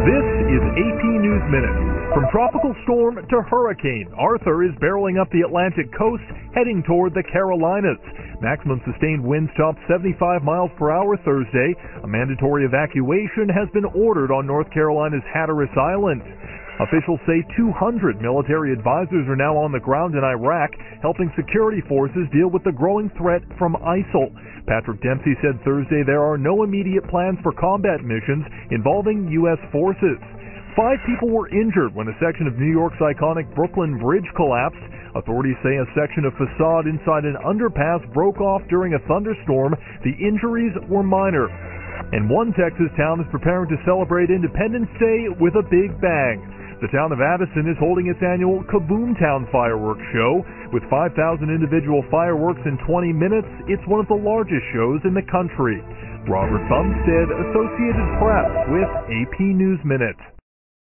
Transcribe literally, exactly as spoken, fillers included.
This is A P News Minute. From tropical storm to hurricane, Arthur is barreling up the Atlantic coast, heading toward the Carolinas. Maximum sustained winds topped seventy-five miles per hour Thursday. A mandatory evacuation has been ordered on North Carolina's Hatteras Island. Officials say two hundred military advisors are now on the ground in Iraq, helping security forces deal with the growing threat from ISIL. Patrick Dempsey said Thursday there are no immediate plans for combat missions involving U S forces. Five people were injured when a section of New York's iconic Brooklyn Bridge collapsed. Authorities say a section of facade inside an underpass broke off during a thunderstorm. The injuries were minor. And one Texas town is preparing to celebrate Independence Day with a big bang. The town of Addison is holding its annual Kaboom Town fireworks show. With five thousand individual fireworks in twenty minutes, it's one of the largest shows in the country. Robert Bumstead, Associated Press, with A P News Minute.